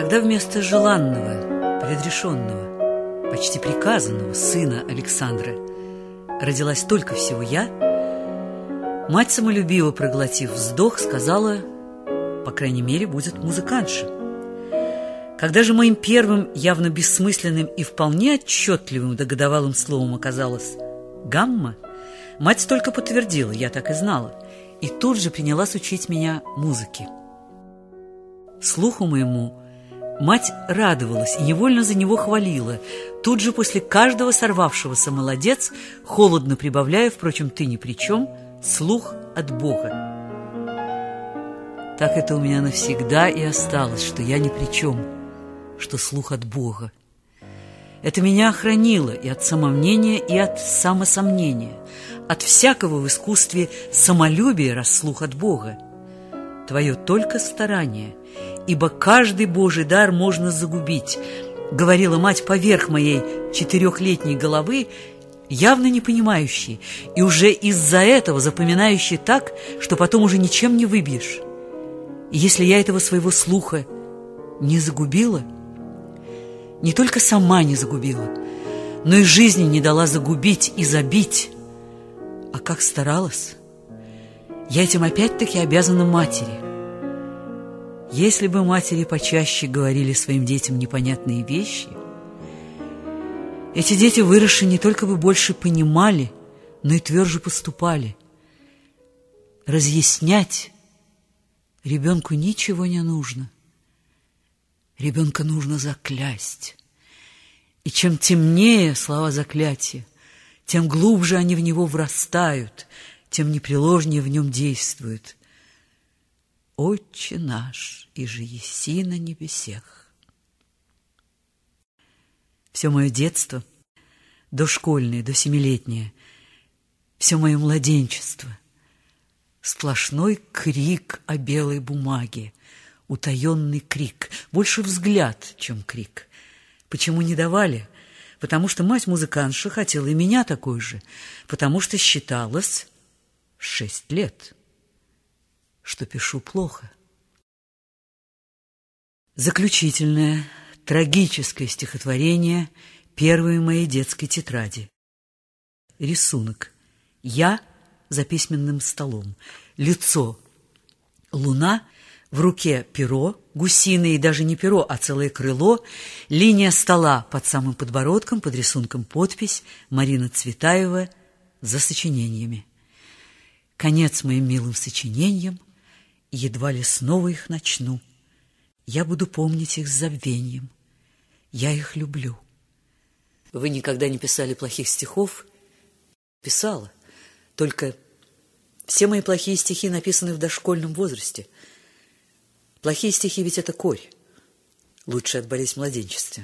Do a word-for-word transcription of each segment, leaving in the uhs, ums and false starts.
Когда вместо желанного, предрешенного, почти приказанного сына Александра родилась только всего я, мать, самолюбиво проглотив вздох, сказала: по крайней мере, будет музыкантша. Когда же моим первым, явно бессмысленным и вполне отчетливым догодовалым словом оказалось «гамма», мать только подтвердила: я так и знала, и тут же принялась учить меня музыке. Слуху моему мать радовалась и невольно за него хвалила, тут же после каждого сорвавшегося «молодец», холодно прибавляя, впрочем, ты ни при чем, слух от Бога. Так это у меня навсегда и осталось, что я ни при чем, что слух от Бога. Это меня охранило и от самомнения, и от самосомнения, от всякого в искусстве самолюбия, раз слух от Бога. Твое только старание, ибо каждый Божий дар можно загубить, говорила мать поверх моей четырехлетней головы, явно не понимающей, и уже из-за этого запоминающей так, что потом уже ничем не выбьешь. И если я этого своего слуха не загубила, не только сама не загубила, но и жизни не дала загубить и забить, а как старалась, я этим опять-таки обязана матери. Если бы матери почаще говорили своим детям непонятные вещи, эти дети, выросшие, не только бы больше понимали, но и тверже поступали. Разъяснять ребенку ничего не нужно. Ребенка нужно заклясть. И чем темнее слова заклятия, тем глубже они в него врастают, тем непреложнее в нем действуют. «Отче наш, иже еси на небесех». Все мое детство, дошкольное, до семилетнее, все мое младенчество — сплошной крик о белой бумаге, утаенный крик, больше взгляд, чем крик. Почему не давали? Потому что мать-музыкантша хотела и меня такой же, потому что считалось шесть лет, что пишу плохо. Заключительное, трагическое стихотворение первой моей детской тетради. Рисунок. Я за письменным столом. Лицо — луна, в руке перо, гусиное, и даже не перо, а целое крыло, линия стола под самым подбородком, под рисунком подпись «Марина Цветаева за сочинениями». Конец моим милым сочинениям, едва ли снова их начну. Я буду помнить их с забвением. Я их люблю. Вы никогда не писали плохих стихов? Писала. Только все мои плохие стихи написаны в дошкольном возрасте. Плохие стихи ведь это корь. Лучше отболеть в младенчестве.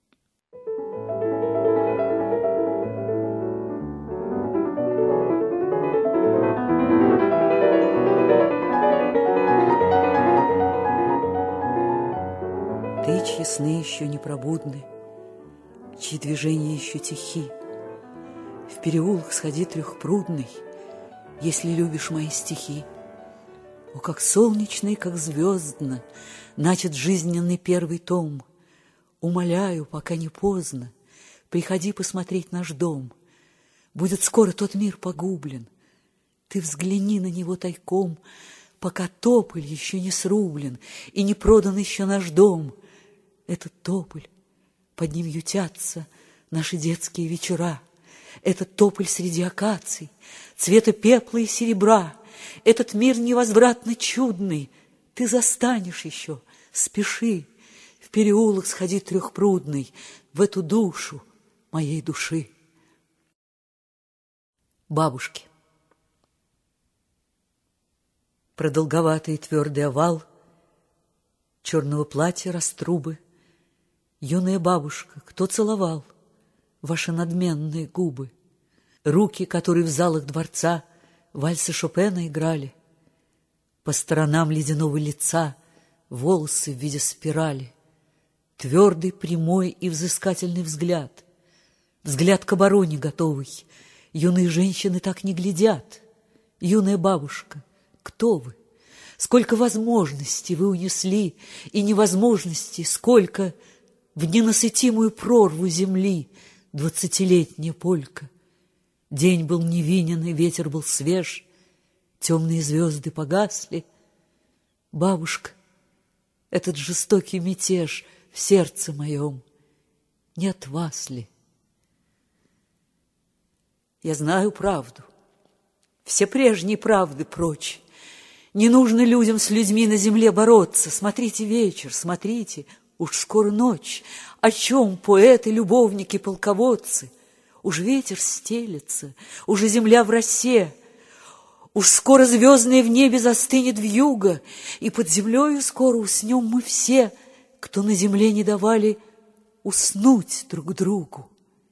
Ты, чьи сны еще не пробудны, чьи движения еще тихи, в переулок сходи трехпрудный, если любишь мои стихи. О, как солнечно и как звездно начат жизненный первый том. Умоляю, пока не поздно, приходи посмотреть наш дом. Будет скоро тот мир погублен. Ты взгляни на него тайком, пока тополь еще не срублен и не продан еще наш дом. Этот тополь, под ним ютятся наши детские вечера. Этот тополь среди акаций, цвета пепла и серебра. Этот мир невозвратно чудный, ты застанешь еще, спеши, в переулок сходи трехпрудный, в эту душу моей души. Бабушки. Продолговатый твердый овал черного платья раструбы. Юная бабушка, кто целовал ваши надменные губы? Руки, которые в залах дворца вальсы Шопена играли, по сторонам ледяного лица волосы в виде спирали, твердый, прямой и взыскательный взгляд, взгляд к обороне готовый. Юные женщины так не глядят. Юная бабушка, кто вы? Сколько возможностей вы унесли, и невозможностей, сколько в ненасытимую прорву земли двадцатилетняя полька. День был невинен, и ветер был свеж, темные звезды погасли. Бабушка, этот жестокий мятеж в сердце моем не от вас ли? Я знаю правду, все прежние правды прочь. Не нужно людям с людьми на земле бороться. Смотрите вечер, смотрите, уж скоро ночь. О чем поэты, любовники, полководцы? Уж ветер стелется, уже земля в росе. Уж скоро звездное в небе застынет вьюга, и под землею скоро уснем мы все, кто на земле не давали уснуть друг другу.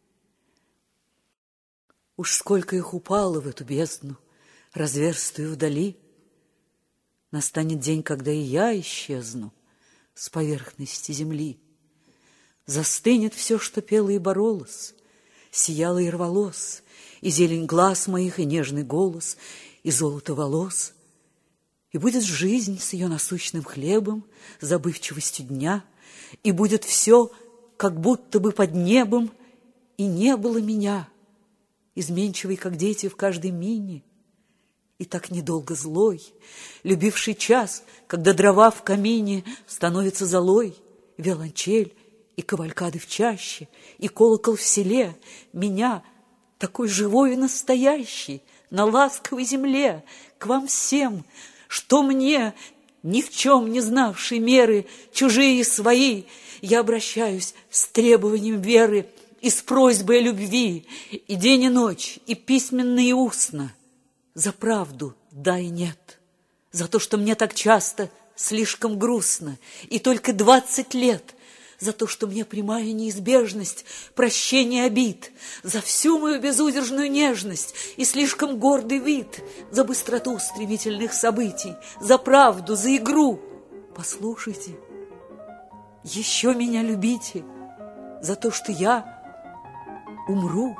Уж сколько их упало в эту бездну, разверстую вдали. Настанет день, когда и я исчезну с поверхности земли. Застынет все, что пело и боролось, сияло и рвалось, и зелень глаз моих, и нежный голос, и золото волос. И будет жизнь с ее насущным хлебом, забывчивостью дня, и будет все, как будто бы под небом, и не было меня, изменчивый, как дети в каждой мине, и так недолго злой, любивший час, когда дрова в камине становятся золой, виолончель и кавалькады в чаще, и колокол в селе, меня, такой живой и настоящий, на ласковой земле, к вам всем, что мне, ни в чем не знавшей меры, чужие и свои, я обращаюсь с требованием веры и с просьбой о любви, и день и ночь, и письменно, и устно, за правду да и нет, за то, что мне так часто слишком грустно, и только двадцать лет, за то, что мне прямая неизбежность прощения обид, за всю мою безудержную нежность и слишком гордый вид, за быстроту стремительных событий, за правду, за игру. Послушайте, еще меня любите за то, что я умру.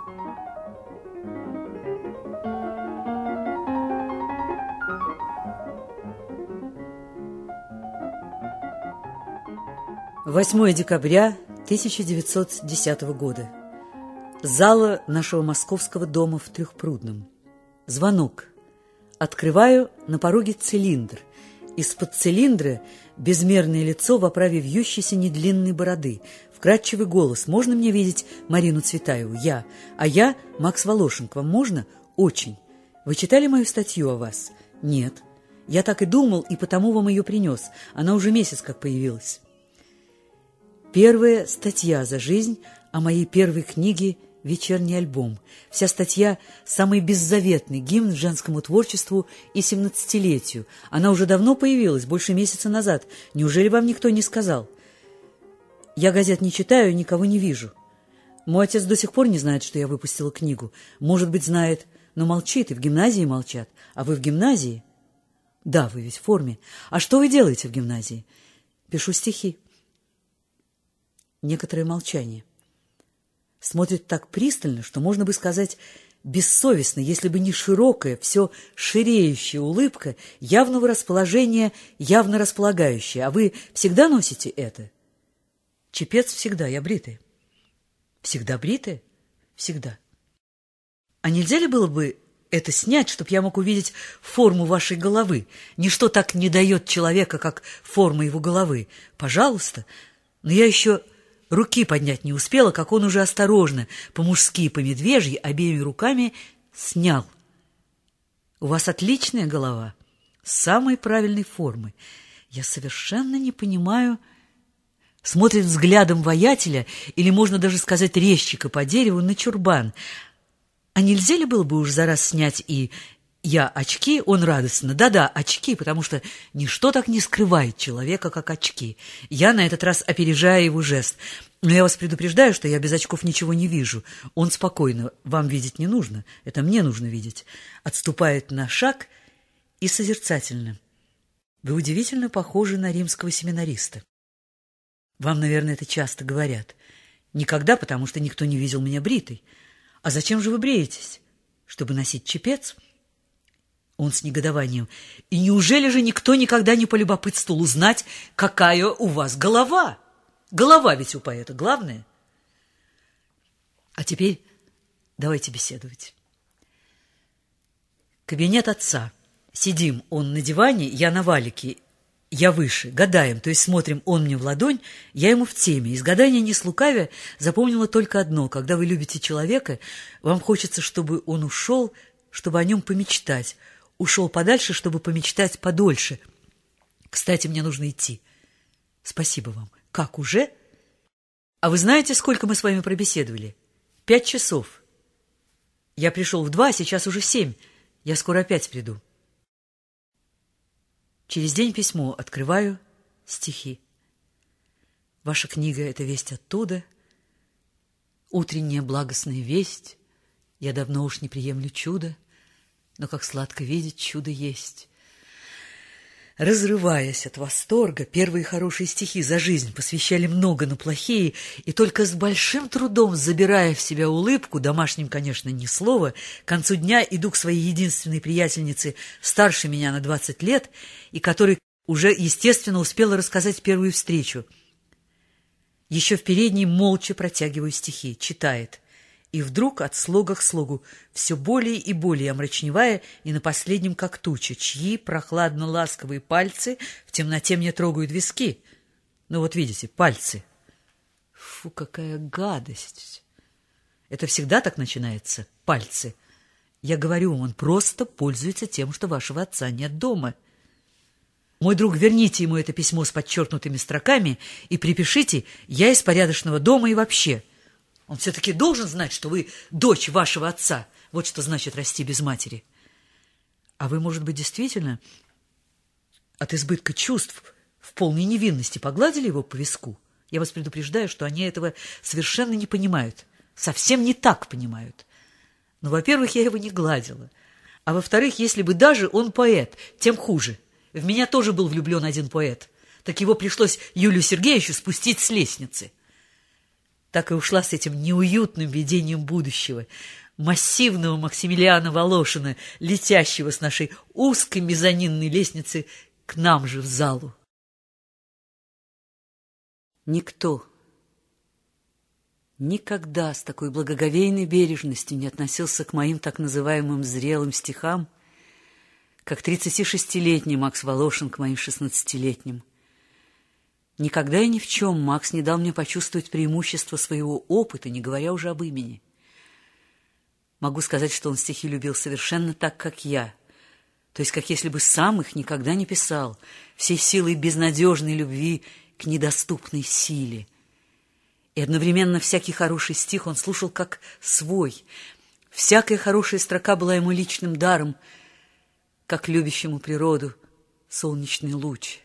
восьмое декабря тысяча девятьсот десятого года. Зала нашего московского дома в Трехпрудном. Звонок. Открываю, на пороге цилиндр. Из-под цилиндра безмерное лицо в оправе вьющейся недлинной бороды. Вкрадчивый голос. Можно мне видеть Марину Цветаеву? Я. А я Макс Волошин. К вам можно? Очень. Вы читали мою статью о вас? Нет. Я так и думал, и потому вам ее принес. Она уже месяц как появилась. Первая статья за жизнь о моей первой книге «Вечерний альбом». Вся статья – самый беззаветный гимн женскому творчеству и семнадцатилетию. Она уже давно появилась, больше месяца назад. Неужели вам никто не сказал? Я газет не читаю, никого не вижу. Мой отец до сих пор не знает, что я выпустила книгу. Может быть, знает, но молчит, и в гимназии молчат. А вы в гимназии? Да, вы ведь в форме. А что вы делаете в гимназии? Пишу стихи. Некоторое молчание. Смотрит так пристально, что можно бы сказать бессовестно, если бы не широкая, все ширеющая улыбка явного расположения, явно располагающая. А вы всегда носите это? Чепец всегда, я бритая. Всегда бритая? Всегда. А нельзя ли было бы это снять, чтобы я мог увидеть форму вашей головы? Ничто так не дает человека, как форма его головы. Пожалуйста. Но я еще руки поднять не успела, как он уже осторожно, по-мужски, по-медвежьи, обеими руками снял. У вас отличная голова, самой правильной формы. Я совершенно не понимаю. Смотрит взглядом воятеля, или можно даже сказать резчика по дереву, на чурбан. А нельзя ли было бы уж за раз снять и я очки, он радостно. Да-да, очки, потому что ничто так не скрывает человека, как очки. Я на этот раз опережаю его жест. Но я вас предупреждаю, что я без очков ничего не вижу. Он спокойно. Вам видеть не нужно. Это мне нужно видеть. Отступает на шаг и созерцательно. Вы удивительно похожи на римского семинариста. Вам, наверное, это часто говорят. Никогда, потому что никто не видел меня бритой. А зачем же вы бреетесь? Чтобы носить чепец? Он с негодованием. И неужели же никто никогда не полюбопытствовал узнать, какая у вас голова? Голова ведь у поэта главное. А теперь давайте беседовать. Кабинет отца. Сидим, он на диване, я на валике, я выше, гадаем, то есть смотрим, он мне в ладонь, я ему в теме. Из гадания не слукавя запомнила только одно: когда вы любите человека, вам хочется, чтобы он ушел, чтобы о нем помечтать, ушел подальше, чтобы помечтать подольше. Кстати, мне нужно идти. Спасибо вам. Как, уже? А вы знаете, сколько мы с вами пробеседовали? Пять часов. Я пришел в два, а сейчас уже семь. Я скоро опять приду. Через день письмо. Открываю. Стихи. Ваша книга — это весть оттуда. Утренняя благостная весть. Я давно уж не приемлю чудо, но как сладко видеть, чудо есть. Разрываясь от восторга, первые хорошие стихи за жизнь посвящали много, но плохие, и только с большим трудом, забирая в себя улыбку, домашним, конечно, ни слова, к концу дня иду к своей единственной приятельнице, старше меня на двадцать лет, и которой уже, естественно, успела рассказать первую встречу. Еще в передней молча протягиваю стихи. Читает. И вдруг от слога к слогу, все более и более омрачневая, и на последнем как туча, чьи прохладно-ласковые пальцы в темноте мне трогают виски. Ну вот видите, пальцы. Фу, какая гадость! Это всегда так начинается? Пальцы. Я говорю вам, он просто пользуется тем, что вашего отца нет дома. Мой друг, верните ему это письмо с подчеркнутыми строками и припишите: я из порядочного дома и вообще. Он все-таки должен знать, что вы дочь вашего отца. Вот что значит расти без матери. А вы, может быть, действительно от избытка чувств в полной невинности погладили его по виску? Я вас предупреждаю, что они этого совершенно не понимают. Совсем не так понимают. Но, во-первых, я его не гладила. А во-вторых, если бы даже он поэт, тем хуже. В меня тоже был влюблен один поэт. Так его пришлось Юлию Сергеевичу спустить с лестницы. Так и ушла с этим неуютным видением будущего, массивного Максимилиана Волошина, летящего с нашей узкой мезонинной лестницы к нам же в залу. Никто никогда с такой благоговейной бережностью не относился к моим так называемым зрелым стихам, как тридцатишестилетний Макс Волошин к моим шестнадцатилетним. Никогда и ни в чем Макс не дал мне почувствовать преимущество своего опыта, не говоря уже об имени. Могу сказать, что он стихи любил совершенно так, как я, то есть как если бы сам их никогда не писал, всей силой безнадежной любви к недоступной силе. И одновременно всякий хороший стих он слушал как свой. Всякая хорошая строка была ему личным даром, как любящему природу солнечный луч.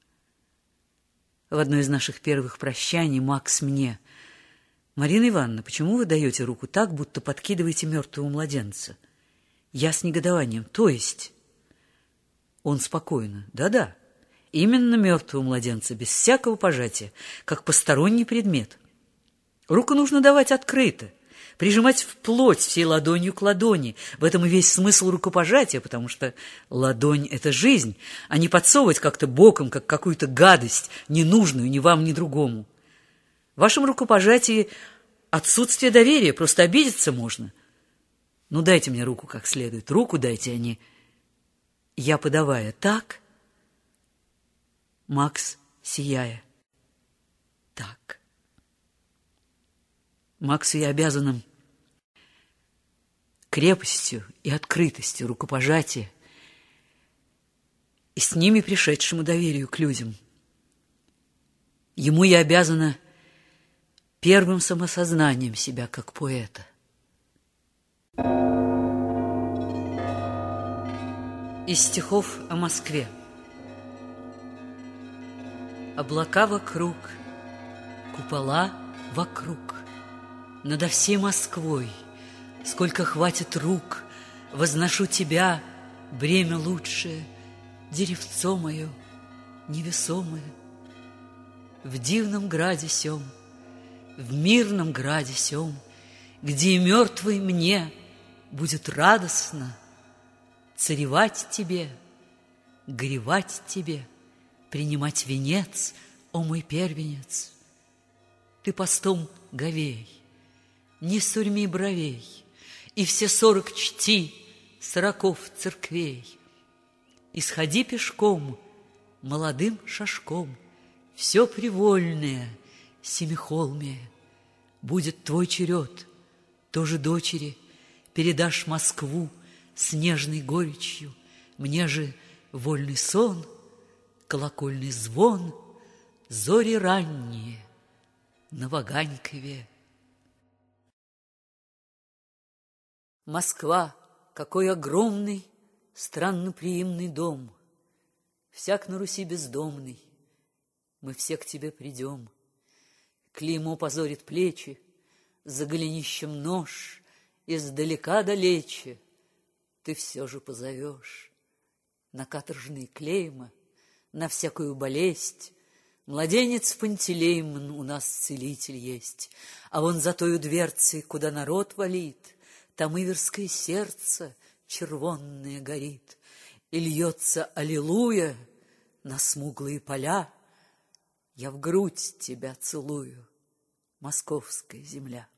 В одно из наших первых прощаний Макс мне: «Марина Ивановна, почему вы даете руку так, будто подкидываете мертвого младенца?» Я с негодованием: «То есть?» Он спокойно: «Да-да, именно мертвого младенца, без всякого пожатия, как посторонний предмет. Руку нужно давать открыто, прижимать вплоть всей ладонью к ладони. В этом и весь смысл рукопожатия, потому что ладонь — это жизнь, а не подсовывать как-то боком, как какую-то гадость, ненужную ни вам, ни другому. В вашем рукопожатии отсутствие доверия, просто обидеться можно. Ну, дайте мне руку как следует, руку дайте, а не...» Я, подавая: «Так?» Макс, сияя: «Так». Максу я обязана крепостью и открытостью рукопожатия и с ними пришедшему доверию к людям. Ему я обязана первым самосознанием себя как поэта. Из стихов о Москве. Облака вокруг, купола вокруг. Надо всей Москвой, сколько хватит рук, возношу тебя, бремя лучшее, деревцо мое невесомое. В дивном граде сём, в мирном граде сём, где и мертвый мне будет радостно царевать тебе, горевать тебе, принимать венец, о мой первенец. Ты постом говей, не сурьми бровей, и все сорок чти сороков церквей. И сходи пешком, молодым шажком, все привольное, семихолмие. Будет твой черед, тоже дочери передашь Москву с нежной горечью. Мне же вольный сон, колокольный звон, зори ранние на Ваганькове. Москва, какой огромный, странноприимный дом! Всяк на Руси бездомный, мы все к тебе придем. Клеймо позорит плечи, за голенищем нож, издалека далече ты все же позовешь. На каторжные клейма, на всякую болезнь младенец Пантелеймон у нас целитель есть, а вон за тою дверцей, куда народ валит, там иверское сердце червонное горит, и льется аллилуйя на смуглые поля. Я в грудь тебя целую, московская земля.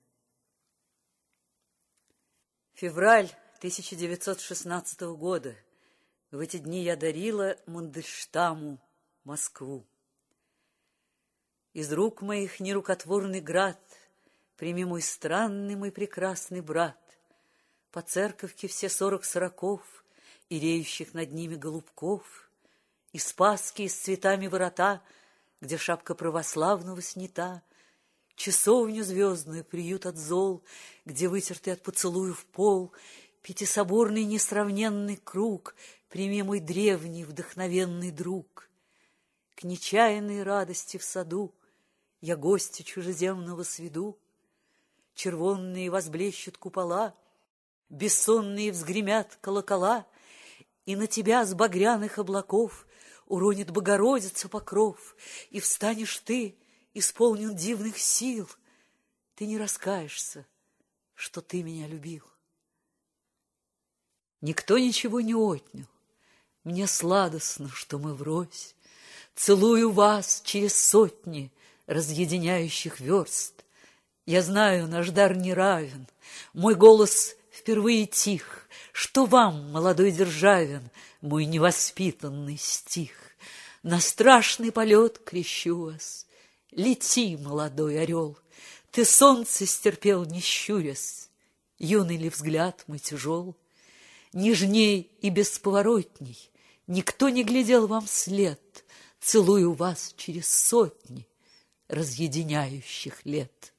Февраль тысяча девятьсот шестнадцатого года. В эти дни я дарила Мандельштаму Москву. Из рук моих нерукотворный град, прими мой странный, мой прекрасный брат. По церковке все сорок сороков и реющих над ними голубков, и спасские с цветами ворота, где шапка православного снята, часовню звездную, приют от зол, где вытертый от поцелуев пол, пятисоборный несравненный круг, прими мой древний вдохновенный друг. К нечаянной радости в саду я гостя чужеземного сведу. Червонные возблещут купола, бессонные взгремят колокола, и на тебя с багряных облаков уронит Богородица покров, и встанешь ты, исполнен дивных сил. Ты не раскаешься, что ты меня любил. Никто ничего не отнял. Мне сладостно, что мы врозь. Целую вас через сотни разъединяющих верст. Я знаю, наш дар не равен. Мой голос впервые тих. Что вам, молодой Державин, мой невоспитанный стих? На страшный полет крещу вас. Лети, молодой орел, ты солнце стерпел, не щурясь. Юный ли взгляд мой тяжел? Нежней и бесповоротней никто не глядел вам вслед. Целую вас через сотни разъединяющих лет.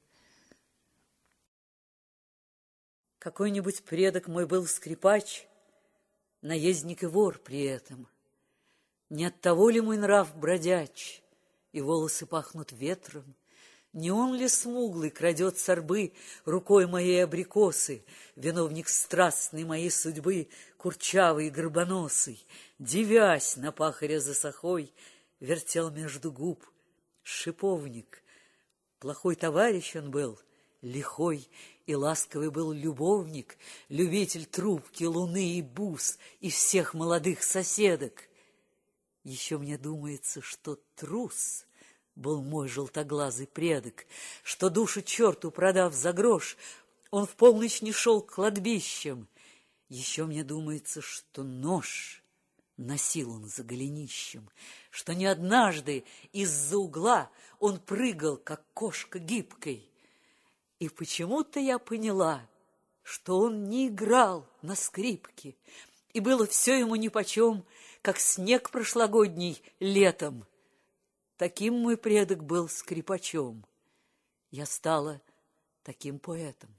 Какой-нибудь предок мой был скрипач, наездник и вор при этом. Не от того ли мой нрав бродяч, и волосы пахнут ветром? Не он ли смуглый крадет с орбы рукой моей абрикосы, виновник страстной моей судьбы, курчавый и горбоносый, дивясь на пахаря за сахой, вертел между губ шиповник. Плохой товарищ он был, лихой и ласковый был любовник, любитель трубки, луны и бус, и всех молодых соседок. Еще мне думается, что трус был мой желтоглазый предок, что душу черту продав за грош, он в полночь не шел к кладбищам. Еще мне думается, что нож носил он за голенищем, что не однажды из-за угла он прыгал, как кошка гибкой. И почему-то я поняла, что он не играл на скрипке, и было все ему нипочем, как снег прошлогодний летом. Таким мой предок был скрипачом. Я стала таким поэтом.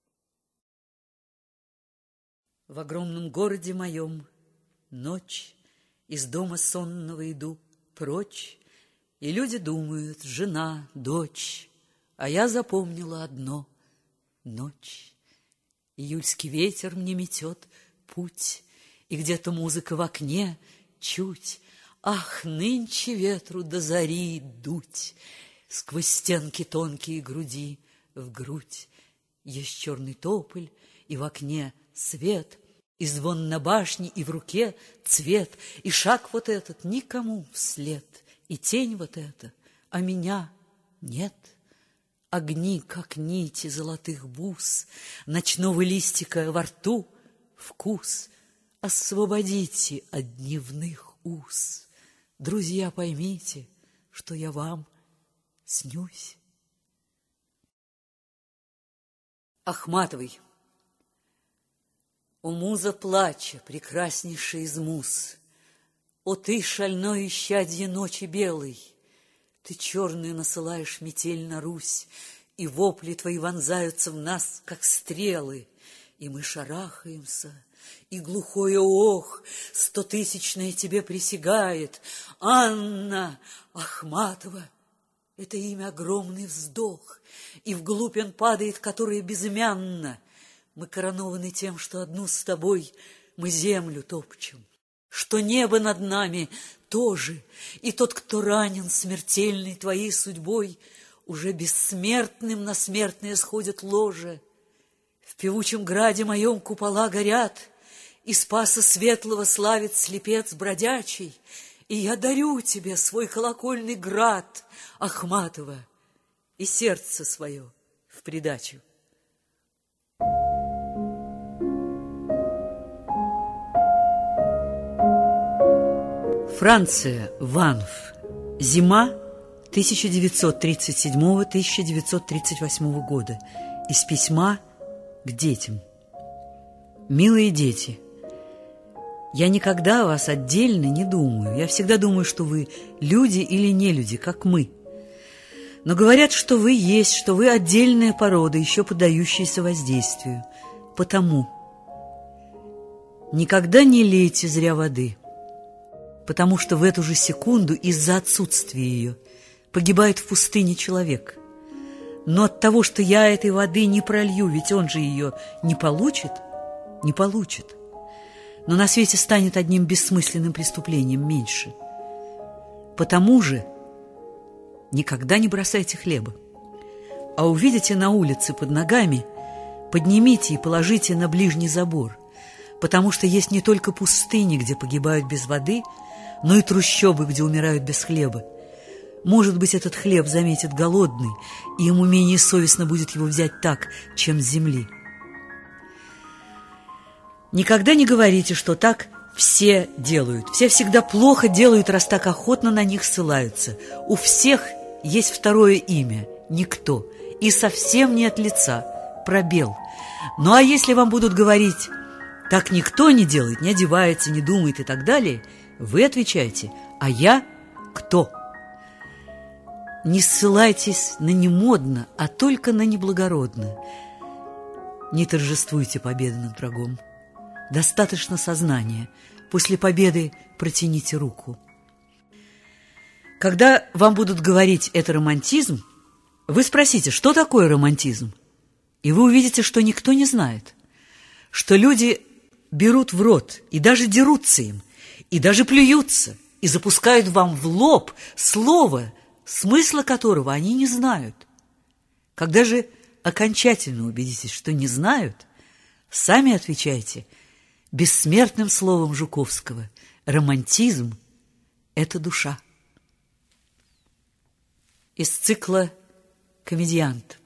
В огромном городе моем ночь, из дома сонного иду прочь, и люди думают: жена, дочь. А я запомнила одно — ночь. Июльский ветер мне метет путь, и где-то музыка в окне чуть. Ах, нынче ветру до зари дуть сквозь стенки тонкие груди в грудь. Есть черный тополь, и в окне свет, И звон на башне, и в руке цвет, и шаг вот этот никому вслед, и тень вот эта, а меня нет. Огни, как нити золотых бус, ночного листика во рту вкус. Освободите от дневных уз. Друзья, поймите, что я вам снюсь. Ахматовой. О, муза плача, прекраснейшая из муз! О, ты, шальное исчадье ночи белой! Ты черную насылаешь метель на Русь, и вопли твои вонзаются в нас, как стрелы, и мы шарахаемся, и глухое ох стотысячное тебе присягает. Анна Ахматова! Это имя огромный вздох, и вглубь он падает, которое безымянно. Мы коронованы тем, что одну с тобой мы землю топчем, что небо над нами тоже, и тот, кто ранен смертельной твоей судьбой, уже бессмертным на смертное сходит ложе. В певучем граде моем купола горят, и Спаса Светлого славит слепец бродячий, и я дарю тебе свой колокольный град, Ахматова, и сердце свое в придачу. Франция, Ванф. Зима тысяча девятьсот тридцать седьмого — тысяча девятьсот тридцать восьмого года. Из письма к детям. Милые дети, я никогда о вас отдельно не думаю. Я всегда думаю, что вы люди или не люди, как мы. Но говорят, что вы есть, что вы отдельная порода, еще поддающаяся воздействию. Потому никогда не лейте зря воды, потому что в эту же секунду из-за отсутствия ее погибает в пустыне человек. Но от того, что я этой воды не пролью, ведь он же ее не получит, не получит. Но на свете станет одним бессмысленным преступлением меньше. Потому же никогда не бросайте хлеба. А увидите на улице под ногами, поднимите и положите на ближний забор, потому что есть не только пустыни, где погибают без воды, но и трущобы, где умирают без хлеба. Может быть, этот хлеб заметит голодный, и ему менее совестно будет его взять так, чем с земли. Никогда не говорите, что так все делают. Все всегда плохо делают, раз так охотно на них ссылаются. У всех есть второе имя – никто, и совсем не от лица – пробел. Ну а если вам будут говорить «так никто не делает, не одевается, не думает» и так далее, вы отвечаете «а я кто?». Не ссылайтесь на немодно, а только на неблагородно. Не торжествуйте победы над врагом. Достаточно сознания. После победы протяните руку. Когда вам будут говорить «это романтизм», вы спросите, что такое романтизм? И вы увидите, что никто не знает. Что люди берут в рот и даже дерутся им, и даже плюются, и запускают вам в лоб слово, смысла которого они не знают. Когда же окончательно убедитесь, что не знают, сами отвечайте бессмертным словом Жуковского: романтизм – это душа. Из цикла «Комедиант».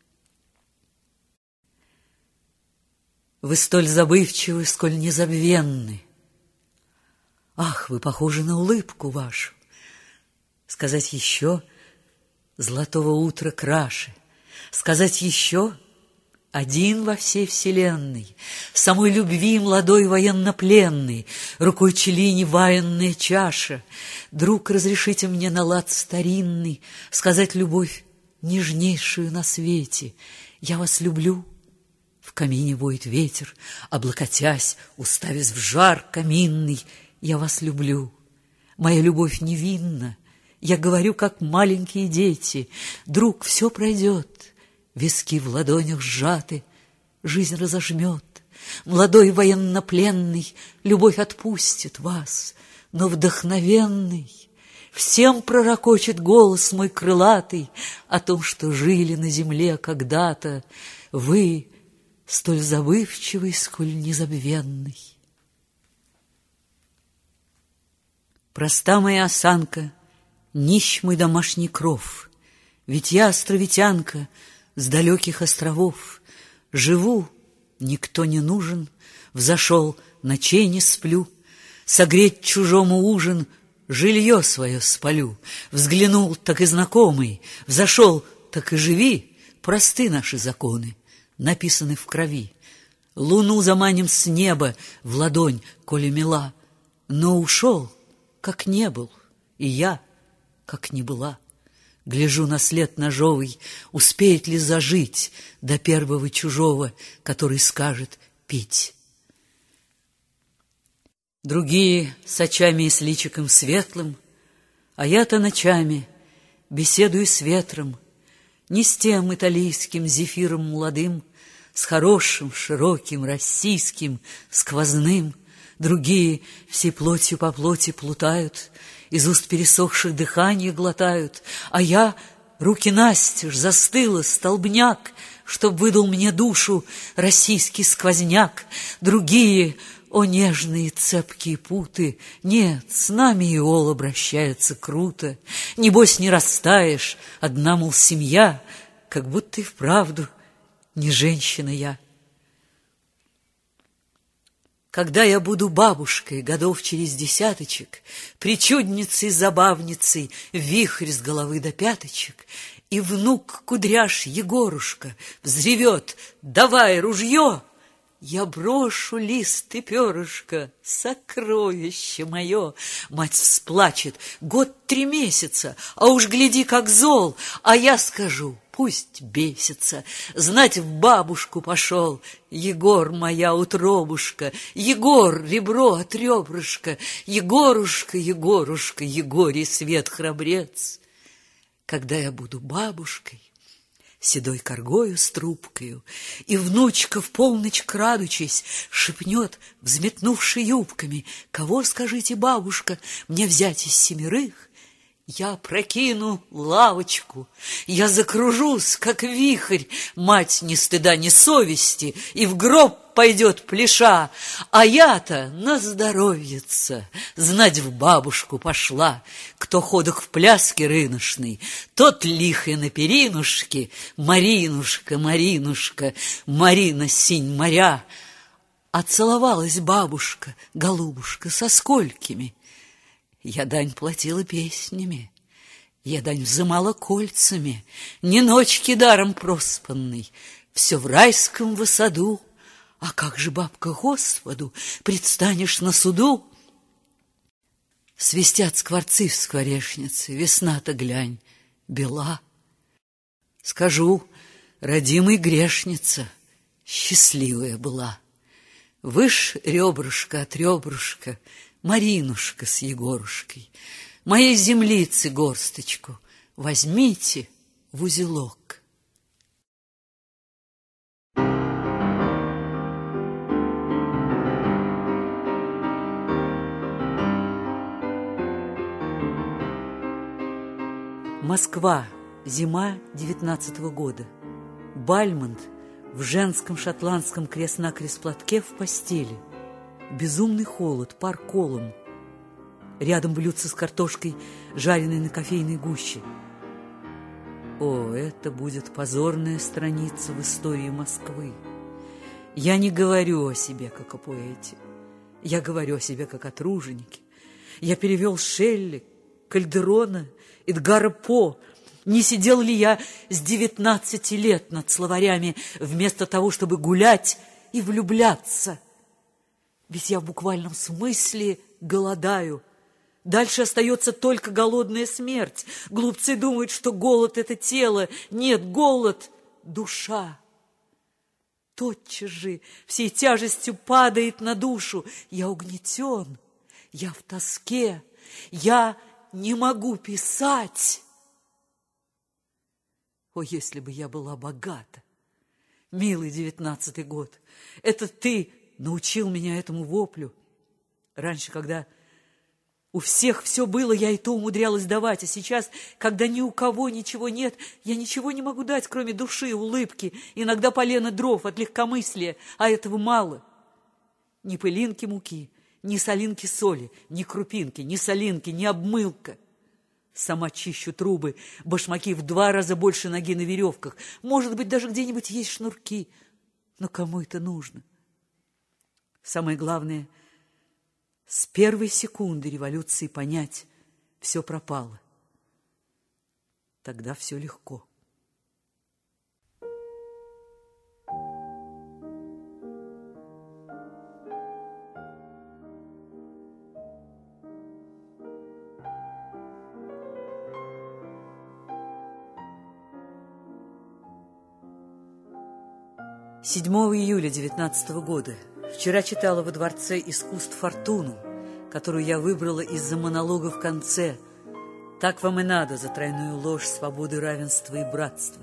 Вы столь забывчивы, сколь незабвенны. Ах, вы похожи на улыбку вашу. Сказать еще золотого утра краше, сказать еще один во всей вселенной, самой любви молодой военнопленный, рукой Челини ваянная чаша. Друг, разрешите мне на лад старинный сказать любовь нежнейшую на свете. Я вас люблю. В камине воет ветер, облокотясь, уставясь в жар каминный. Я вас люблю. Моя любовь невинна. Я говорю, как маленькие дети. Друг, все пройдет. Виски в ладонях сжаты, жизнь разожмет. Молодой военнопленный любовь отпустит вас, но вдохновенный всем пророкочет голос мой крылатый о том, что жили на земле когда-то вы, столь забывчивый, сколь незабвенный. Проста моя осанка, нищ мой домашний кров, ведь я островитянка с далеких островов. Живу, никто не нужен, взошел, ночей не сплю, согреть чужому ужин, жилье свое спалю. Взглянул, так и знакомый, взошел, так и живи. Просты наши законы, написаны в крови. Луну заманим с неба в ладонь, коли мила, но ушел, как не был, и я, как не была. Гляжу на след ножовый, успеет ли зажить до первого чужого, который скажет пить. Другие с очами и с личиком светлым, а я-то ночами беседую с ветром, не с тем италийским зефиром молодым, с хорошим, широким, российским, сквозным. Другие всей плотью по плоти плутают, из уст пересохших дыхания глотают, а я, руки настежь, застыла, столбняк, чтоб выдал мне душу российский сквозняк. Другие, о нежные цепкие путы, нет, с нами иол обращается круто. Небось, не растаешь, одна, мол, семья, как будто и вправду не женщина я. Когда я буду бабушкой годов через десяточек, причудницей-забавницей, вихрь с головы до пяточек, и внук кудряш Егорушка взревет: «Давай ружье!» Я брошу лист и перышко, сокровище мое. Мать всплачет: год три месяца, а уж гляди, как зол. А я скажу: пусть бесится, знать в бабушку пошел. Егор, моя утробушка, Егор, ребро от ребрышка, Егорушка, Егорушка, Егорий свет храбрец. Когда я буду бабушкой, седой коргою с трубкою, и внучка в полночь крадучись шепнет, взметнувши юбками: «Кого, скажите, бабушка, мне взять из семерых?» Я прокину лавочку, я закружусь, как вихрь, мать ни стыда, ни совести, и в гроб пойдет пляша, а я-то на здоровьице, знать в бабушку пошла. Кто ходок в пляске рыношной, тот лихо на перинушке. Маринушка, Маринушка, Марина синь моря. А целовалась бабушка, голубушка, со сколькими? Я дань платила песнями, я дань взымала кольцами, не ночки даром проспанной, все в райском во саду. А как же, бабка, Господу предстанешь на суду? Свистят скворцы в скворечнице, весна-то, глянь, бела. Скажу: родимой грешница, счастливая была. Выш ребрышко от ребрышка, Маринушка с Егорушкой, моей землицы горсточку возьмите в узелок. Москва. Зима девятнадцатого года. Бальмонт в женском шотландском крест-накрест платке в постели. Безумный холод, пар колом. Рядом блюдце с картошкой, жареной на кофейной гуще. О, это будет позорная страница в истории Москвы. Я не говорю о себе, как о поэте. Я говорю о себе, как о труженике. Я перевел Шелли, Кальдерона, Эдгара По. Не сидел ли я с девятнадцати лет над словарями, вместо того, чтобы гулять и влюбляться? Ведь я в буквальном смысле голодаю. Дальше остается только голодная смерть. Глупцы думают, что голод — это тело. Нет, голод — душа. Тотчас же всей тяжестью падает на душу. Я угнетен, я в тоске, я не могу писать. О, если бы я была богата! Милый девятнадцатый год, это ты научил меня этому воплю. Раньше, когда У всех все было, я и то умудрялась давать, а сейчас, когда ни у кого ничего нет, я ничего не могу дать, кроме души, улыбки, иногда полена дров от легкомыслия, а этого мало. Ни пылинки муки, ни солинки соли, ни крупинки, ни солинки, ни обмылка. Сама чищу трубы, башмаки в два раза больше ноги на веревках. Может быть, даже где-нибудь есть шнурки, но кому это нужно? Самое главное — с первой секунды революции понять — все пропало. Тогда все легко. седьмого июля девятнадцатого года. Вчера читала во Дворце искусств «Фортуну», которую я выбрала из-за монолога в конце. Так вам и надо за тройную ложь свободы, равенства и братства.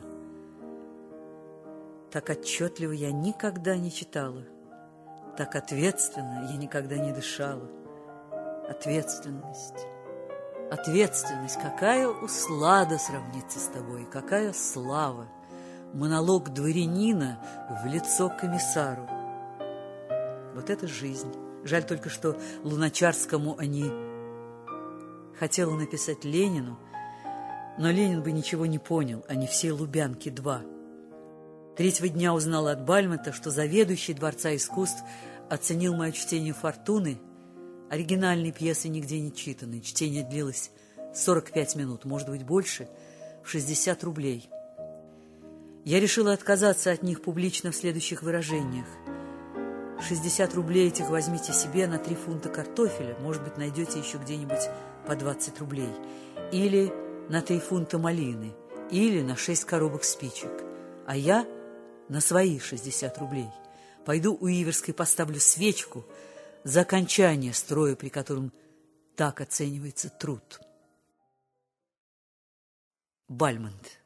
Так отчетливо я никогда не читала. Так ответственно я никогда не дышала. Ответственность. Ответственность. Какая услада сравнится с тобой, какая слава. Монолог дворянина в лицо комиссару. Вот это жизнь. Жаль только, что Луначарскому они... Хотела написать Ленину, но Ленин бы ничего не понял, а не все Лубянки два. Третьего дня узнала от Бальмонта, что заведующий Дворца искусств оценил мое чтение «Фортуны». Оригинальной пьесы нигде не читанной. Чтение длилось сорок пять минут, может быть, больше, в шестьдесят рублей. Я решила отказаться от них публично в следующих выражениях. шестьдесят рублей этих возьмите себе на три фунта картофеля, может быть, найдете еще где-нибудь по двадцать рублей, или на три фунта малины, или на шесть коробок спичек. А я на свои шестьдесят рублей пойду у Иверской поставлю свечку за окончание строя, при котором так оценивается труд. Бальмонт.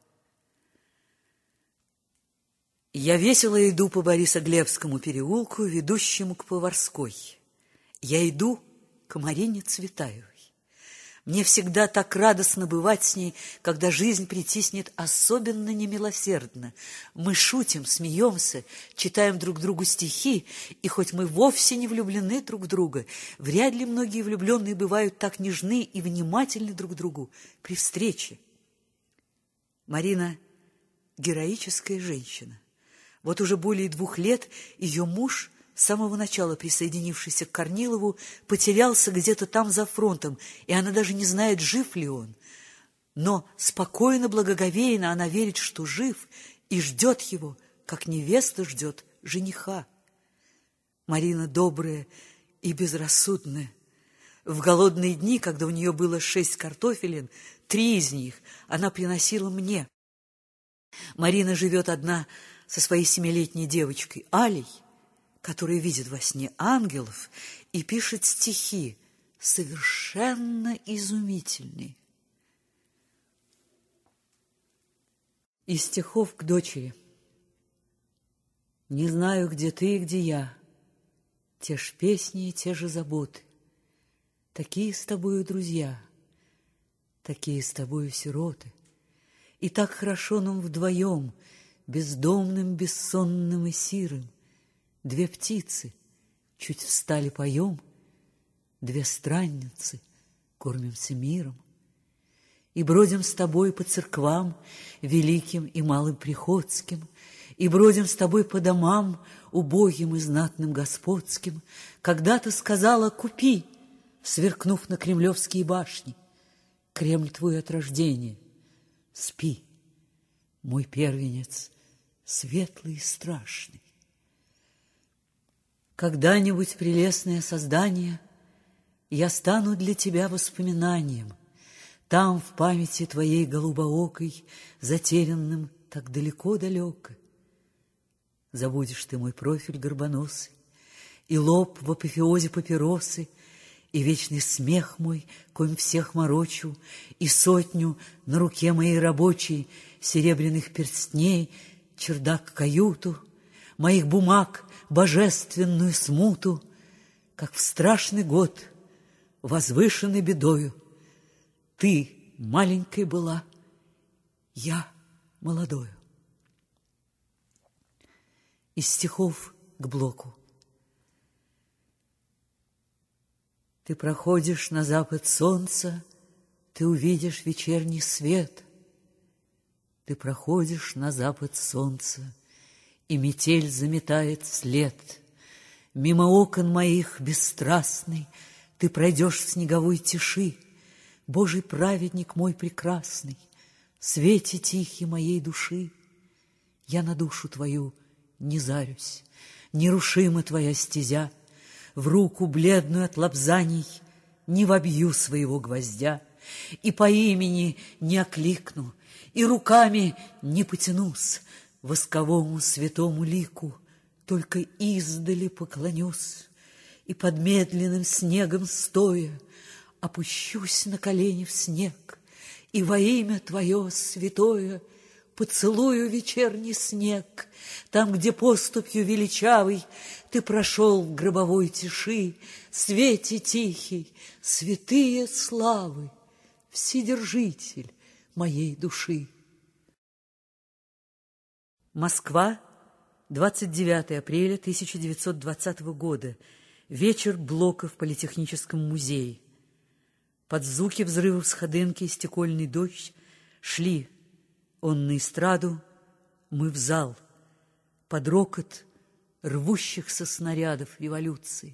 Я весело иду по Борисоглебскому переулку, ведущему к Поварской. Я иду к Марине Цветаевой. Мне всегда так радостно бывать с ней, когда жизнь притиснет особенно немилосердно. Мы шутим, смеемся, читаем друг другу стихи, и хоть мы вовсе не влюблены друг в друга, вряд ли многие влюбленные бывают так нежны и внимательны друг к другу при встрече. Марина — героическая женщина. Вот уже более двух лет ее муж, с самого начала присоединившийся к Корнилову, потерялся где-то там за фронтом, и она даже не знает, жив ли он. Но спокойно, благоговейно она верит, что жив, и ждет его, как невеста ждет жениха. Марина добрая и безрассудная. В голодные дни, когда у нее было шесть картофелин, три из них она приносила мне. Марина живет одна со своей семилетней девочкой Алей, которая видит во сне ангелов и пишет стихи, совершенно изумительные. Из стихов к дочери. Не знаю, где ты и где я, те ж песни и те же заботы. Такие с тобою друзья, такие с тобою сироты. И так хорошо нам вдвоем, бездомным, бессонным и сирым. Две птицы чуть встали поем, две странницы кормимся миром. И бродим с тобой по церквам, великим и малым приходским, и бродим с тобой по домам, убогим и знатным господским. Когда-то сказала: купи, сверкнув на кремлевские башни, Кремль твой от рождения, спи, мой первенец, светлый и страшный. Когда-нибудь, прелестное создание, я стану для тебя воспоминанием, там, в памяти твоей голубоокой, затерянным так далеко-далеко. Забудешь ты мой профиль горбоносый, и лоб в апофеозе папиросы, и вечный смех мой, коим всех морочу, и сотню на руке моей рабочей серебряных перстней, чердак-каюту, моих бумаг божественную смуту, как в страшный год возвышенной бедою. Ты маленькой была, я молодою. Из стихов к Блоку. Ты проходишь на запад солнца, ты увидишь вечерний свет. Ты проходишь на запад солнца, и метель заметает след. Мимо окон моих бесстрастный ты пройдешь в снеговой тиши. Божий праведник мой прекрасный, в свете тихий моей души. Я на душу твою не зарюсь, нерушима твоя стезя. В руку бледную от лобзаний не вобью своего гвоздя, и по имени не окликну, и руками не потянусь восковому святому лику, только издали поклонюсь, и под медленным снегом стоя опущусь на колени в снег, и во имя Твое святое поцелую вечерний снег, там, где поступью величавой ты прошел в гробовой тиши, свете тихий, святые славы, Вседержитель моей души. Москва, двадцать девятое апреля тысяча девятьсот двадцатого года. Вечер Блока в Политехническом музее. Под звуки взрывов сходынки и стекольный дождь шли он на эстраду, мы в зал, под рокот рвущихся снарядов революции.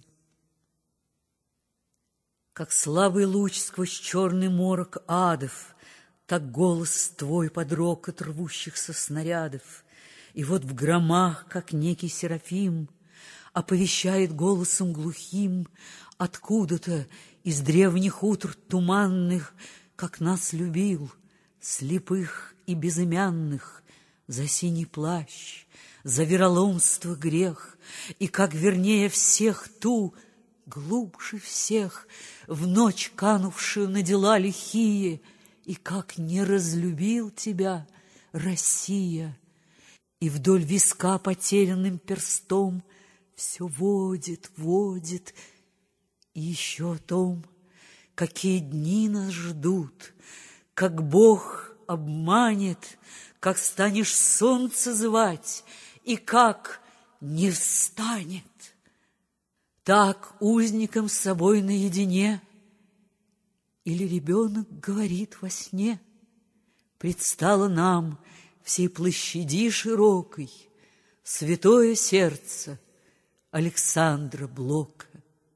Как слабый луч сквозь черный морок адов, так голос твой под рокот рвущихся снарядов. И вот в громах, как некий серафим, оповещает голосом глухим откуда-то из древних утр туманных, как нас любил, слепых и безымянных, за синий плащ, за вероломство грех, и как вернее всех ту, глубже всех, в ночь канувшую на дела лихие, и как не разлюбил тебя Россия, и вдоль виска потерянным перстом все водит, водит, и еще о том, какие дни нас ждут, как Бог обманет, как станешь солнце звать, и как не встанет. Так узником с собой наедине или ребенок говорит во сне, предстало нам всей площади широкой святое сердце Александра Блока.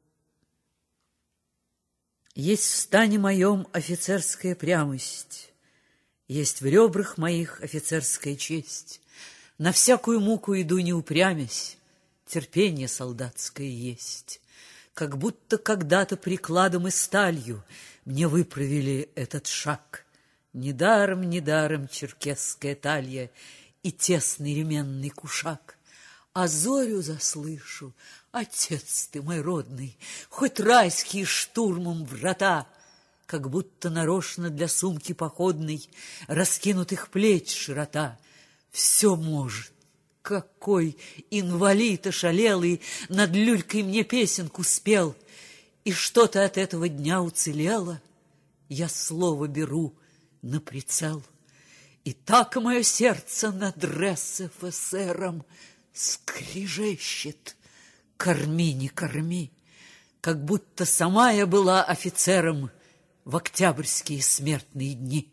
Есть в стане моем офицерская прямость, есть в ребрах моих офицерская честь. На всякую муку иду не упрямясь, терпение солдатское есть. Как будто когда-то прикладом и сталью мне выправили этот шаг. Недаром, недаром черкесская талья и тесный ременный кушак. А зорю заслышу, отец ты мой родный, хоть райские штурмом врата, как будто нарочно для сумки походной раскинутых плеч широта. Все может. Какой инвалид ошалелый над люлькой мне песенку спел, и что-то от этого дня уцелело, я слово беру на прицел. И так мое сердце над РСФСРом скрежещет, корми, не корми, как будто сама я была офицером в октябрьские смертные дни.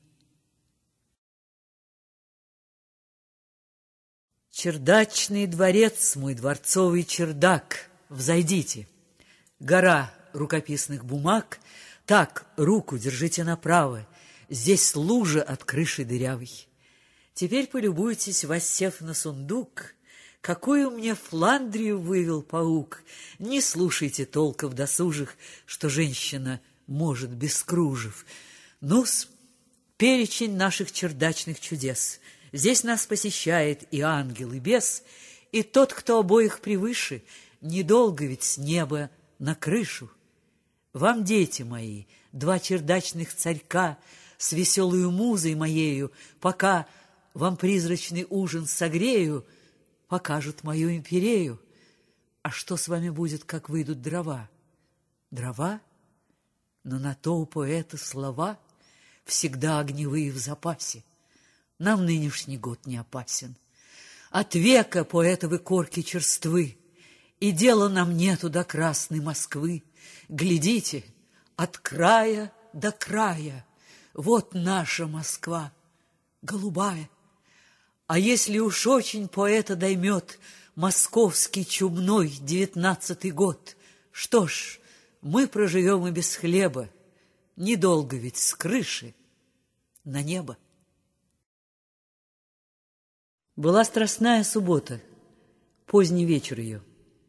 Чердачный дворец, мой дворцовый чердак, взойдите. Гора рукописных бумаг, так, руку держите направо, здесь лужа от крыши дырявой. Теперь полюбуйтесь, воссев на сундук, какую мне Фландрию вывел паук. Не слушайте толков досужих, что женщина может без кружев. Ну-с, перечень наших чердачных чудес. Здесь нас посещает и ангел, и бес, и тот, кто обоих превыше, недолго ведь с неба на крышу. Вам, дети мои, два чердачных царька с веселою музой моею, пока вам призрачный ужин согрею, покажут мою империю. А что с вами будет, как выйдут дрова? Дрова? Но на то у поэта слова всегда огневые в запасе. Нам нынешний год не опасен. От века поэтовы корки черствы, и дела нам нету до Красной Москвы. Глядите, от края до края, вот наша Москва, голубая. А если уж очень поэта доймет московский чумной девятнадцатый год, что ж, мы проживем и без хлеба, недолго ведь с крыши на небо. Была страстная суббота, поздний вечер ее.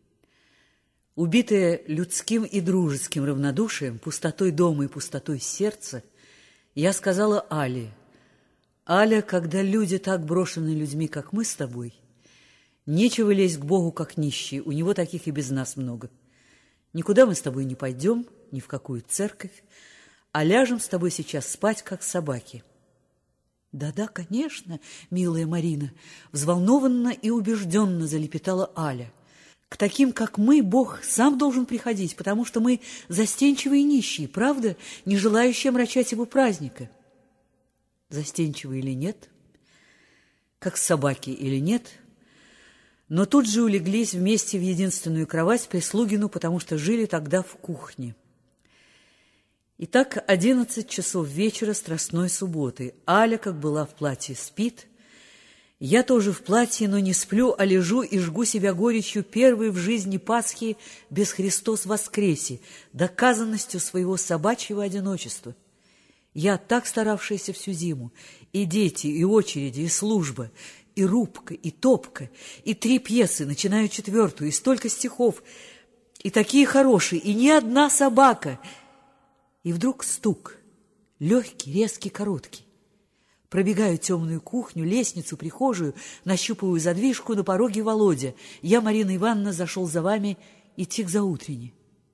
Убитая людским и дружеским равнодушием, пустотой дома и пустотой сердца, я сказала Але: «Аля, когда люди так брошены людьми, как мы с тобой, нечего лезть к Богу, как нищие, у него таких и без нас много. Никуда мы с тобой не пойдем, ни в какую церковь, а ляжем с тобой сейчас спать, как собаки». «Да-да, конечно, милая Марина», — взволнованно и убежденно залепетала Аля. «К таким, как мы, Бог сам должен приходить, потому что мы застенчивые и нищие, правда, не желающие омрачать его праздника». Застенчивые или нет, как собаки или нет, но тут же улеглись вместе в единственную кровать прислугину, потому что жили тогда в кухне. Итак, одиннадцать часов вечера страстной субботы. Аля, как была в платье, спит. Я тоже в платье, но не сплю, а лежу и жгу себя горечью первой в жизни Пасхи без Христос воскресе, доказанностью своего собачьего одиночества. Я, так старавшаяся всю зиму, и дети, и очереди, и служба, и рубка, и топка, и три пьесы, начинаю четвертую, и столько стихов, и такие хорошие, и ни одна собака. И вдруг стук, легкий, резкий, короткий. Пробегаю темную кухню, лестницу, прихожую, нащупываю задвижку, на пороге Володя. Я, Марина Ивановна, зашел за вами идти к заутренне.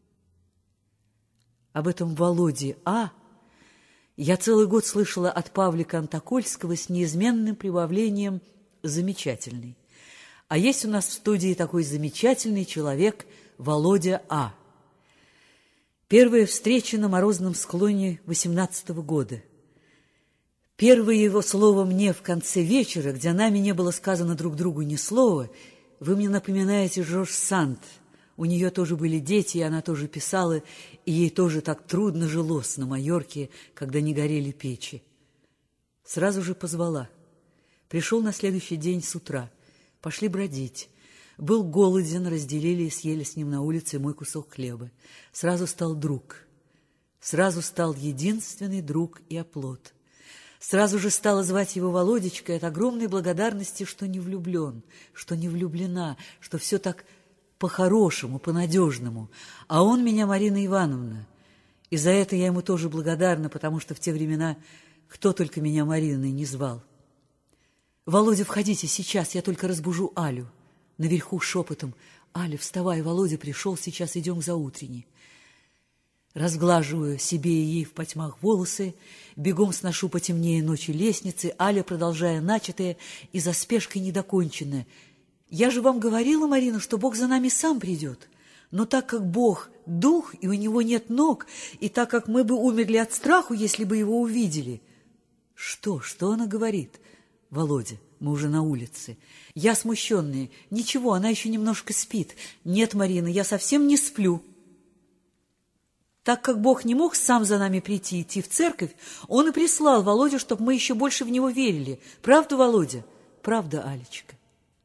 Об этом Володе А. я целый год слышала от Павлика Антокольского с неизменным прибавлением «замечательный». А есть у нас в студии такой замечательный человек Володя А. Первая встреча на морозном склоне восемнадцатого года. Первое его слово мне в конце вечера, где нами не было сказано друг другу ни слова. Вы мне напоминаете Жорж Санд. У нее тоже были дети, и она тоже писала, и ей тоже так трудно жилось на Майорке, когда не горели печи. Сразу же позвала. Пришел на следующий день с утра. Пошли бродить. Был голоден, разделили и съели с ним на улице мой кусок хлеба. Сразу стал друг. Сразу стал единственный друг и оплот. Сразу же стала звать его Володечкой от огромной благодарности, что не влюблен, что не влюблена, что все так по-хорошему, по-надежному. А он меня Марина Ивановна. И за это я ему тоже благодарна, потому что в те времена кто только меня Мариной не звал. «Володя, входите сейчас, я только разбужу Алю». Наверху шепотом: «Аля, вставай, Володя пришел, сейчас идем к заутренне». Разглаживаю себе и ей в потьмах волосы, бегом сношу потемнее ночи лестницы, Аля, продолжая начатое и за спешкой недоконченное: «Я же вам говорила, Марина, что Бог за нами сам придет. Но так как Бог — дух, и у него нет ног, и так как мы бы умерли от страху, если бы его увидели». «Что? Что она говорит?» «Володя, мы уже на улице». Я смущенная: «Ничего, она еще немножко спит». «Нет, Марина, я совсем не сплю». Так как Бог не мог сам за нами прийти, идти в церковь, Он и прислал Володю, чтобы мы еще больше в Него верили. Правда, Володя? Правда, Алечка.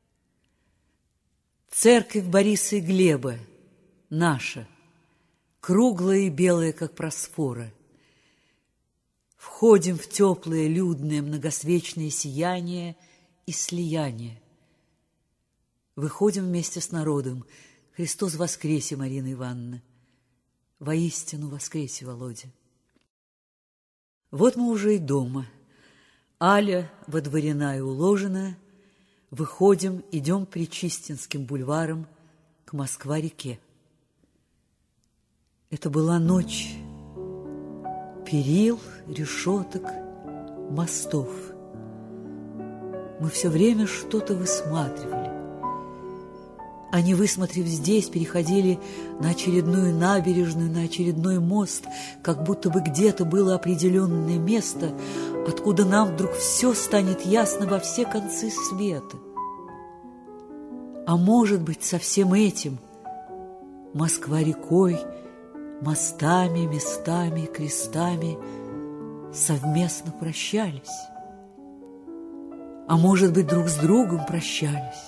Церковь Бориса и Глеба наша, круглая и белая, как просфора. Входим в теплое, людное, многосвечное сияние и слияние. Выходим вместе с народом. Христос воскресе, Марина Ивановна. Воистину воскресе, Володя. Вот мы уже и дома. Аля водворена и уложена. Выходим, идем Причистинским бульваром к Москва-реке. Это была ночь перил, решеток, мостов. Мы все время что-то высматривали. Они, высмотрев здесь, переходили на очередную набережную, на очередной мост, как будто бы где-то было определенное место, откуда нам вдруг все станет ясно во все концы света. А может быть, со всем этим Москва рекой, мостами, местами, крестами совместно прощались. А может быть, друг с другом прощались.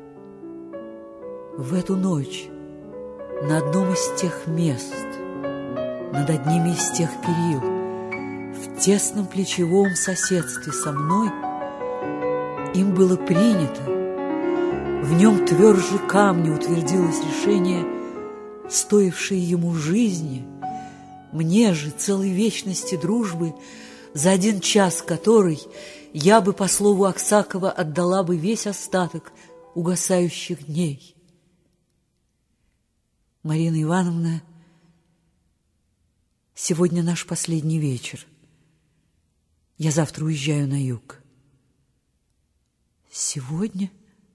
В эту ночь на одном из тех мест, над одними из тех перил, в тесном плечевом соседстве со мной, им было принято, в нем тверже камня утвердилось решение, стоившее ему жизни, мне же целой вечности дружбы, за один час которой я бы, по слову Аксакова, отдала бы весь остаток угасающих дней. Марина Ивановна, сегодня наш последний вечер. Я завтра уезжаю на юг. Сегодня?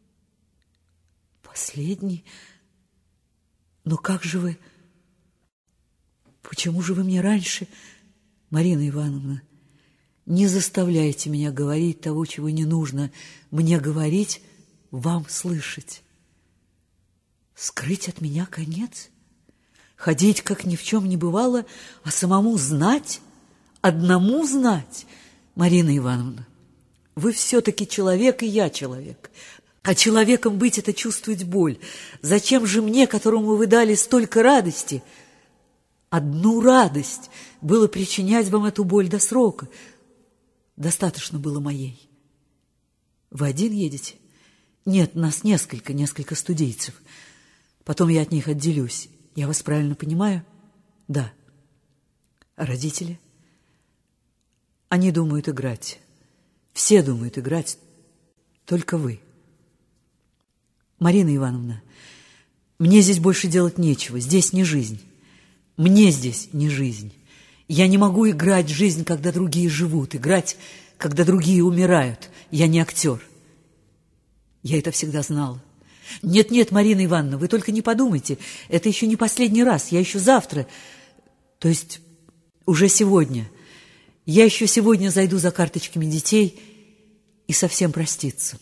Последний? Но как же вы... Почему же вы мне раньше... Марина Ивановна, не заставляйте меня говорить того, чего не нужно мне говорить, вам слышать. Скрыть от меня конец? Ходить, как ни в чем не бывало, а самому знать, одному знать? Марина Ивановна, вы все-таки человек, и я человек. А человеком быть — это чувствовать боль. Зачем же мне, которому вы дали столько радости, одну радость, было причинять вам эту боль до срока? Достаточно было моей. Вы один едете? Нет, нас несколько, несколько студийцев. Потом я от них отделюсь. Я вас правильно понимаю? Да. А родители? Они думают играть. Все думают играть. Только вы. Марина Ивановна, мне здесь больше делать нечего. Здесь не жизнь. Мне здесь не жизнь. Я не могу играть жизнь, когда другие живут. Играть, когда другие умирают. Я не актер. Я это всегда знала. Нет-нет, Марина Ивановна, вы только не подумайте. Это еще не последний раз. Я еще завтра, то есть уже сегодня. Я еще сегодня зайду за карточками детей и совсем проститься.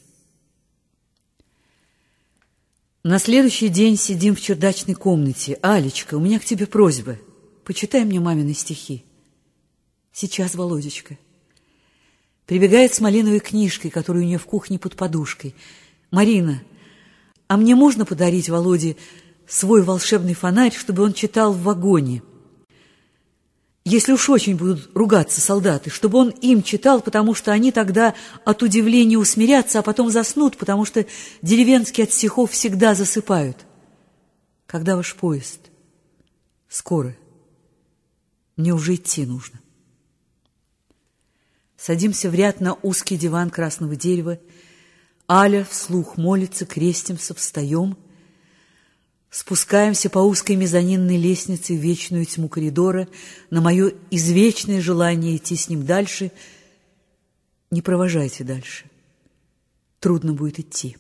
На следующий день сидим в чердачной комнате. Алечка, у меня к тебе просьба. Почитай мне мамины стихи. Сейчас, Володечка. Прибегает с малиновой книжкой, которая у нее в кухне под подушкой. Марина, а мне можно подарить Володе свой волшебный фонарь, чтобы он читал в вагоне? Если уж очень будут ругаться солдаты, чтобы он им читал, потому что они тогда от удивления усмирятся, а потом заснут, потому что деревенские от стихов всегда засыпают. Когда ваш поезд? Скоро. Мне уже идти нужно. Садимся в ряд на узкий диван красного дерева. Аля вслух молится, крестимся, встаем. Спускаемся по узкой мезонинной лестнице в вечную тьму коридора, на мое извечное желание идти с ним дальше. Не провожайте дальше. Трудно будет идти.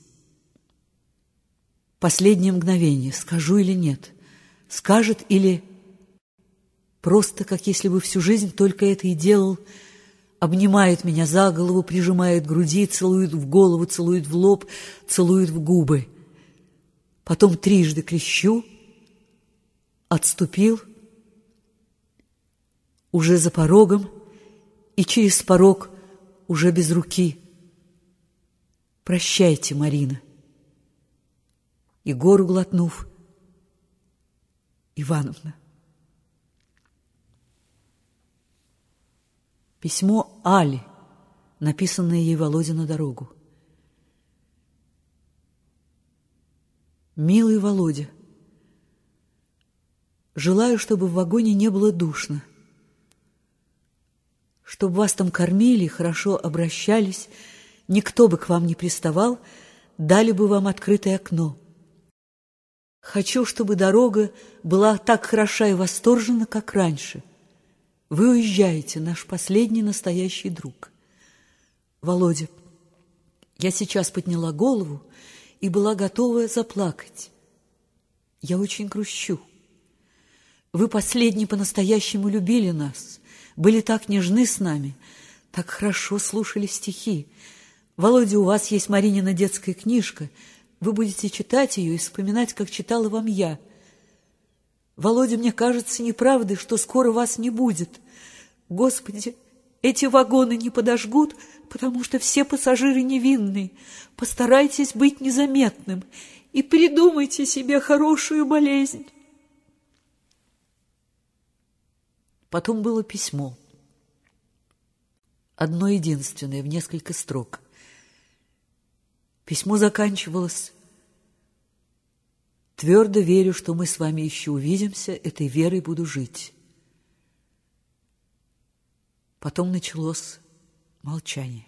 Последнее мгновение. Скажу или нет? Скажет или... Просто, как если бы всю жизнь только это и делал, обнимает меня за голову, прижимает к груди, целует в голову, целует в лоб, целует в губы. Потом трижды крещу, отступил, уже за порогом, и через порог уже без руки. Прощайте, Марина. И гору глотнув, Ивановна. Письмо Али, написанное ей Володе на дорогу. Милый Володя, желаю, чтобы в вагоне не было душно, чтобы вас там кормили, хорошо обращались, никто бы к вам не приставал, дали бы вам открытое окно. Хочу, чтобы дорога была так хороша и восторжена, как раньше. Вы уезжаете, наш последний настоящий друг. Володя, я сейчас подняла голову и была готова заплакать. Я очень грущу. Вы последний по-настоящему любили нас, были так нежны с нами, так хорошо слушали стихи. Володя, у вас есть Маринина детская книжка. Вы будете читать ее и вспоминать, как читала вам я. Володя, мне кажется неправдой, что скоро вас не будет. Господи, эти вагоны не подожгут, потому что все пассажиры невинные. Постарайтесь быть незаметным и придумайте себе хорошую болезнь. Потом было письмо. Одно единственное, в несколько строк. Письмо заканчивалось: «Твердо верю, что мы с вами еще увидимся, этой верой буду жить». Потом началось молчание.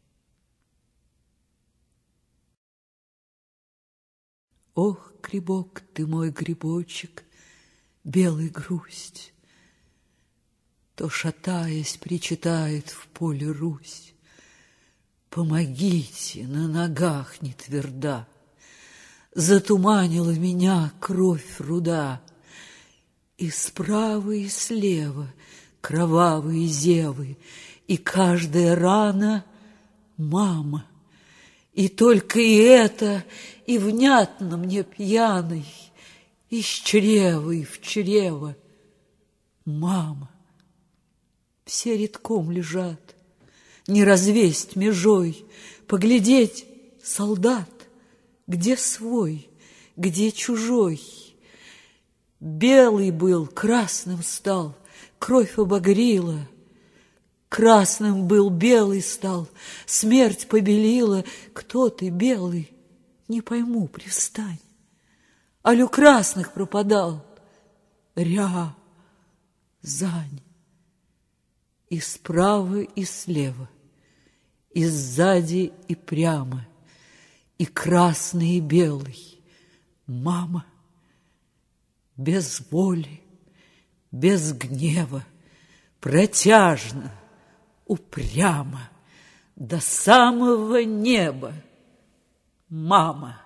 Ох, грибок ты мой, грибочек, белый грусть, то, шатаясь, причитает в поле Русь. Помогите, на ногах не тверда, затуманила меня кровь руда, и справа, и слева кровавые зевы, и каждая рана — мама. И только и это, и внятно мне пьяный, из чрева и в чрево, мама. Все редком лежат, не развесть межой, поглядеть, солдат, где свой, где чужой. Белый был, красным стал, кровь обогрила, красным был, белый стал, смерть побелила. Кто ты, белый, не пойму, привстань. Аль у красных пропадал, ря, зань. И справа, и слева, и сзади, и прямо, и красный, и белый, мама, без воли, без гнева, протяжно, упрямо, до самого неба, мама.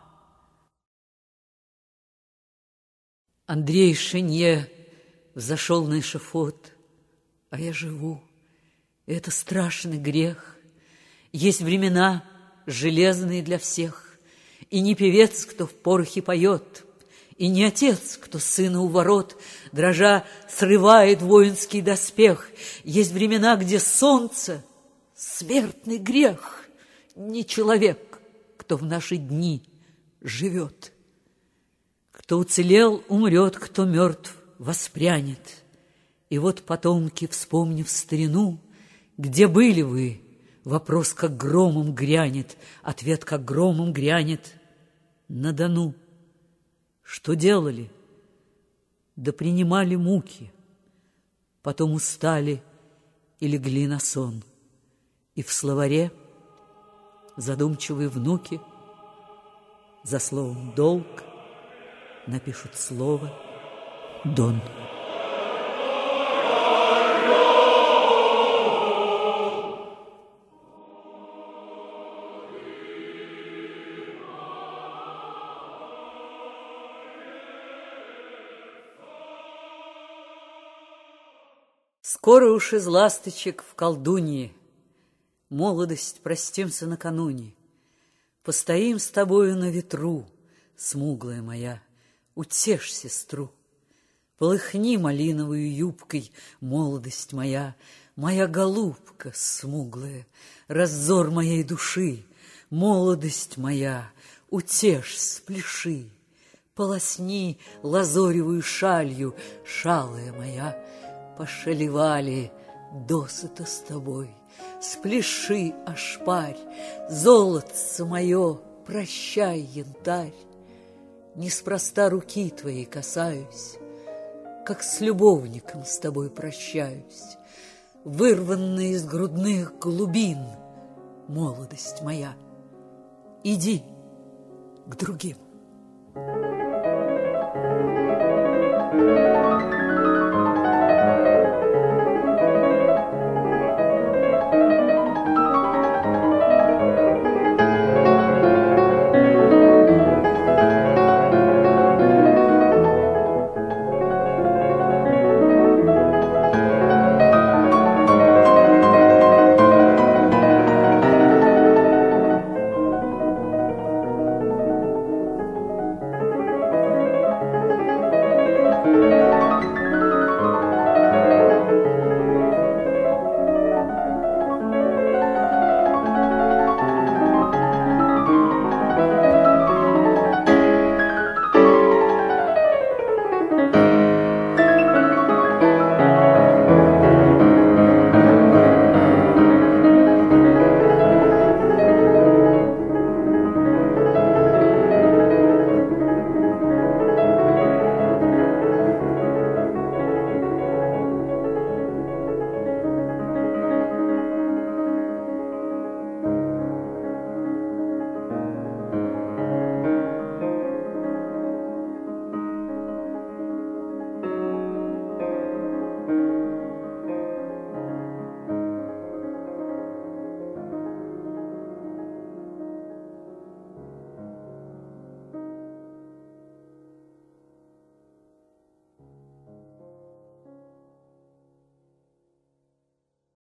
Андрей Шенье взошел на эшафот, а я живу. Это страшный грех. Есть времена железные для всех, и не певец, кто в порохе поет, и не отец, кто сына у ворот, дрожа, срывает воинский доспех. Есть времена, где солнце — смертный грех, не человек, кто в наши дни живет. Кто уцелел, умрет, кто мертв, воспрянет. И вот потомки, вспомнив старину, где были вы? Вопрос как громом грянет, ответ как громом грянет. На Дону. Что делали? Да принимали муки, потом устали и легли на сон. И в словаре задумчивые внуки за словом «долг» напишут слово «Дон». Скоро уж из ласточек в колдуньи, молодость простимся накануне. Постоим с тобою на ветру, смуглая моя, утешь сестру. Полыхни малиновую юбкой, молодость моя, моя голубка смуглая, раздор моей души, молодость моя, утешь, спляши. Полосни лазоревую шалью, шалая моя, пошалевали досыта с тобой. Спляши, ошпарь, золотце мое, прощай, янтарь. Неспроста руки твоей касаюсь, как с любовником с тобой прощаюсь, вырванная из грудных глубин, молодость моя. Иди к другим.